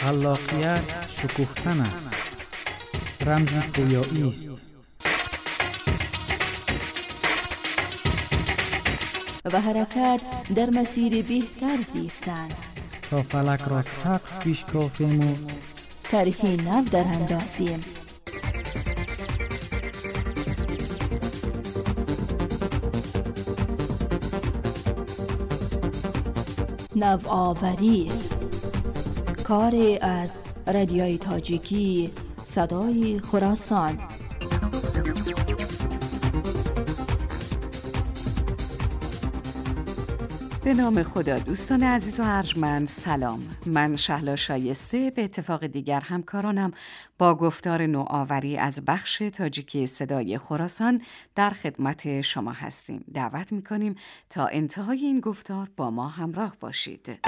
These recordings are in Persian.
خلاقیت شکوفتن است، رمزی پویایی است و حرکت در مسیر بهتر زیستن. تا فلک را سقف پیش کافیم و طرحی نو در اندازیم. نوآوری، کاری از رادیوی تاجیکی صدای خراسان. به نام خدا. دوستان عزیز و ارجمند، سلام. من شهلا شایسته به اتفاق دیگر همکارانم با گفتار نوآوری از بخش تاجیکی صدای خراسان در خدمت شما هستیم. دعوت می‌کنیم تا انتهای این گفتار با ما همراه باشید.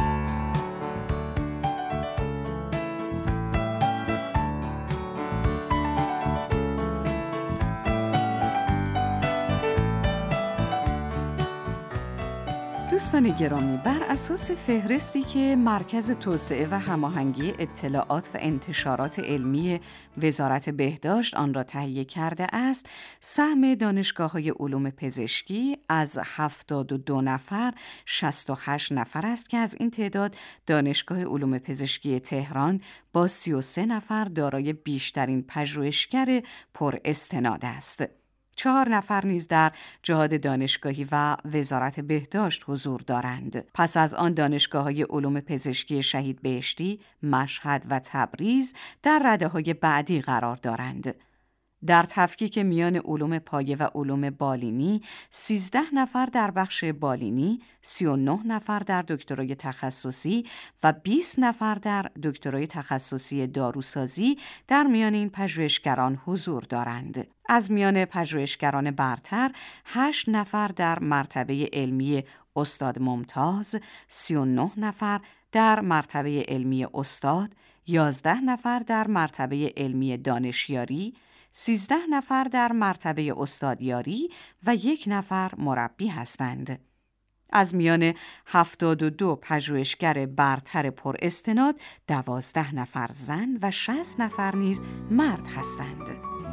دوستان گرامی، بر اساس فهرستی که مرکز توسعه و هماهنگی اطلاعات و انتشارات علمی وزارت بهداشت آن را تهیه کرده است، سهم دانشگاه‌های علوم پزشکی از 72 نفر 68 نفر است که از این تعداد دانشگاه علوم پزشکی تهران با 33 نفر دارای بیشترین پژوهشگر پر استناد است. 4 نفر نیز در جهاد دانشگاهی و وزارت بهداشت حضور دارند. پس از آن دانشگاه‌های علوم پزشکی شهید بهشتی، مشهد و تبریز در رده‌های بعدی قرار دارند. در تفکیک میان علوم پایه و علوم بالینی، 13 نفر در بخش بالینی، 39 نفر در دکترای تخصصی و 20 نفر در دکترای تخصصی داروسازی در میان این پژوهشگران حضور دارند. از میان پژوهشگران برتر، 8 نفر در مرتبه علمی استاد ممتاز، 39 نفر در مرتبه علمی استاد، 11 نفر در مرتبه علمی دانشیاری، 13 نفر در مرتبه استادیاری و 1 نفر مربی هستند. از میان 72 پژوهشگر برتر پر استناد، 12 نفر زن و 60 نفر نیز مرد هستند.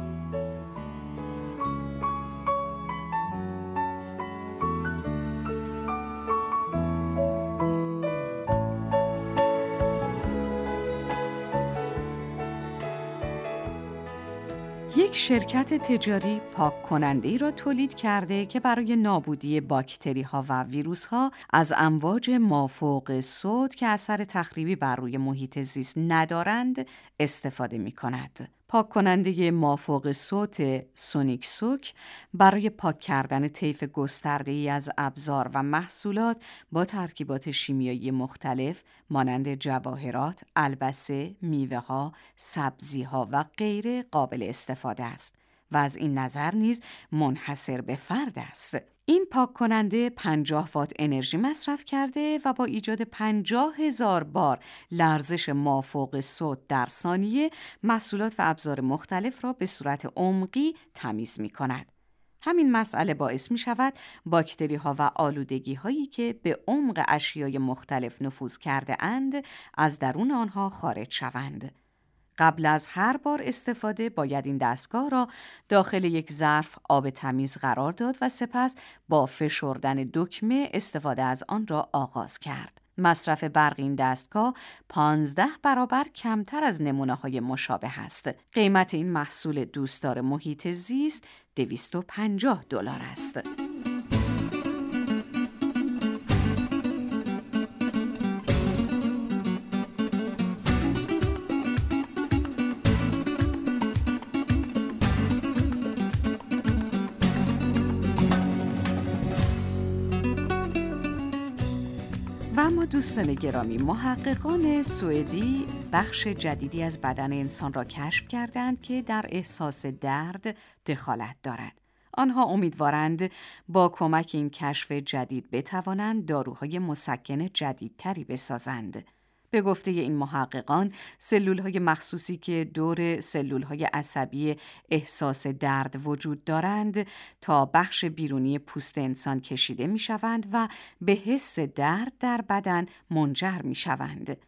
یک شرکت تجاری پاک کننده‌ای را تولید کرده که برای نابودی باکتری‌ها و ویروس‌ها از امواج مافوق صوت که اثر تخریبی بر روی محیط زیست ندارند استفاده می‌کند. پاک کننده مافوق صوت سونیک سوک برای پاک کردن طیف گسترده‌ای از ابزار و محصولات با ترکیبات شیمیایی مختلف مانند جواهرات، البسه، میوه‌ها، سبزی‌ها و غیره قابل استفاده است و از این نظر نیز منحصر به فرد است. این پاک کننده 50 وات انرژی مصرف کرده و با ایجاد 50,000 بار لرزش مافوق صوت در ثانیه محصولات و ابزار مختلف را به صورت عمقی تمیز می کند. همین مسئله باعث می شود باکتری ها و آلودگی هایی که به عمق اشیای مختلف نفوذ کرده اند از درون آنها خارج شوند. قبل از هر بار استفاده باید این دستگاه را داخل یک ظرف آب تمیز قرار داد و سپس با فشردن دکمه استفاده از آن را آغاز کرد. مصرف برق این دستگاه 15 برابر کمتر از نمونه‌های مشابه است. قیمت این محصول دوستدار محیط زیست $250 است. و اما دوستان گرامی، محققان سوئدی بخش جدیدی از بدن انسان را کشف کردند که در احساس درد دخالت دارد. آنها امیدوارند با کمک این کشف جدید بتوانند داروهای مسکن جدیدتری بسازند. به گفته این محققان، سلولهای مخصوصی که دور سلولهای عصبی احساس درد وجود دارند تا بخش بیرونی پوست انسان کشیده می شوند و به حس درد در بدن منجر می شوند.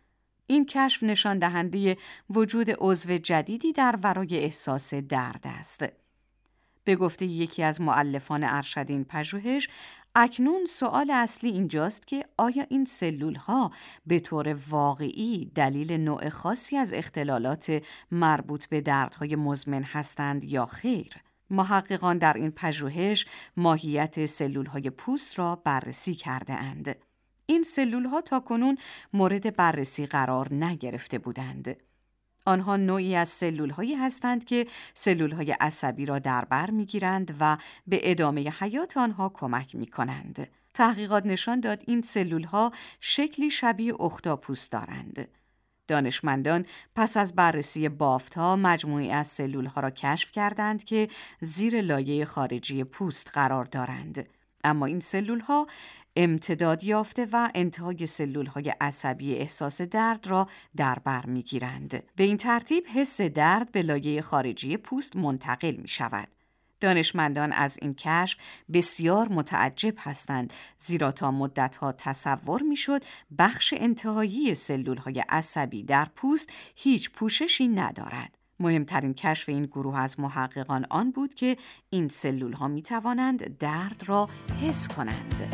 این کشف نشان دهنده وجود عضو جدیدی در ورای احساس درد است. به گفته یکی از مؤلفان ارشد این پژوهش، اکنون سوال اصلی اینجاست که آیا این سلول‌ها به طور واقعی دلیل نوع خاصی از اختلالات مربوط به دردهای مزمن هستند یا خیر؟ محققان در این پژوهش ماهیت سلول‌های پوست را بررسی کرده اند. این سلول‌ها تاکنون مورد بررسی قرار نگرفته بودند. آنها نوعی از سلول‌هایی هستند که سلول‌های عصبی را در بر می‌گیرند و به ادامه حیات آنها کمک می‌کنند. تحقیقات نشان داد این سلول‌ها شکلی شبیه اختاپوس دارند. دانشمندان پس از بررسی بافت‌ها مجموعی از سلول‌ها را کشف کردند که زیر لایه خارجی پوست قرار دارند. اما این سلول‌ها امتداد یافته و انتهای سلول‌های عصبی احساس درد را در بر می‌گیرند. به این ترتیب حس درد به لایه خارجی پوست منتقل می‌شود. دانشمندان از این کشف بسیار متعجب هستند، زیرا تا مدت‌ها تصور می‌شد بخش انتهایی سلول‌های عصبی در پوست هیچ پوششی ندارد. مهمترین کشف این گروه از محققان آن بود که این سلول‌ها می‌توانند درد را حس کنند.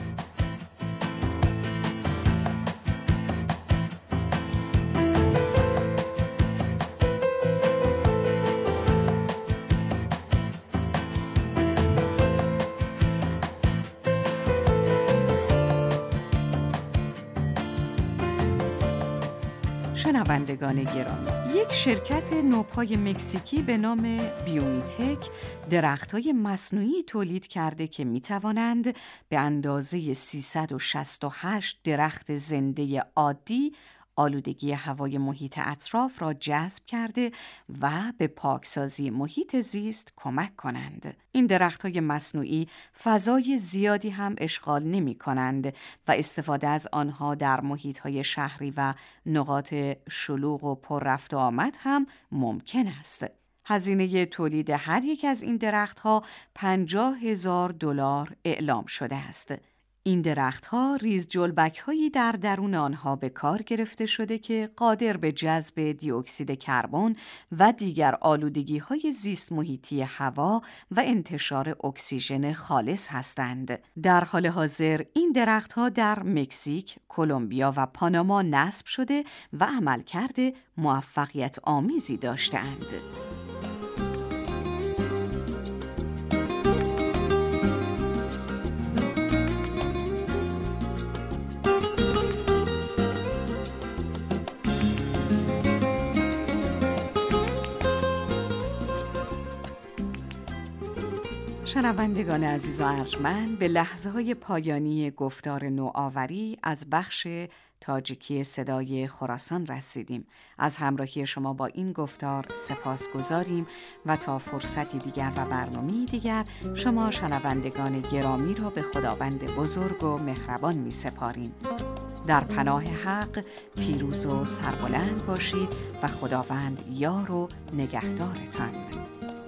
شنوندگان گرامی، یک شرکت نوپای مکزیکی به نام بیومیتک درخت‌های مصنوعی تولید کرده که می‌توانند به اندازه 368 درخت زنده عادی آلودگی هوای محیط اطراف را جذب کرده و به پاکسازی محیط زیست کمک کنند. این درخت‌های مصنوعی فضای زیادی هم اشغال نمی‌کنند و استفاده از آنها در محیط‌های شهری و نقاط شلوغ و پر رفت و آمد هم ممکن است. هزینه تولید هر یک از این درخت‌ها $50,000 اعلام شده است. این درخت‌ها ریز جلبک‌هایی در درون آنها به کار گرفته شده که قادر به جذب دی اکسید کربن و دیگر آلودگی‌های زیست محیطی هوا و انتشار اکسیژن خالص هستند. در حال حاضر این درخت‌ها در مکزیک، کلمبیا و پاناما نصب شده و عملکرد موفقیت آمیزی داشته‌اند. شنوندگان عزیز و ارجمند، به لحظه‌های پایانی گفتار نوآوری از بخش تاجیکی صدای خراسان رسیدیم. از همراهی شما با این گفتار سپاسگزاریم و تا فرصتی دیگر و برنامه‌ای دیگر شما شنوندگان گرامی را به خداوند بزرگ و مهربان می‌سپاریم. در پناه حق پیروز و سربلند باشید و خداوند یار و نگهدارتان.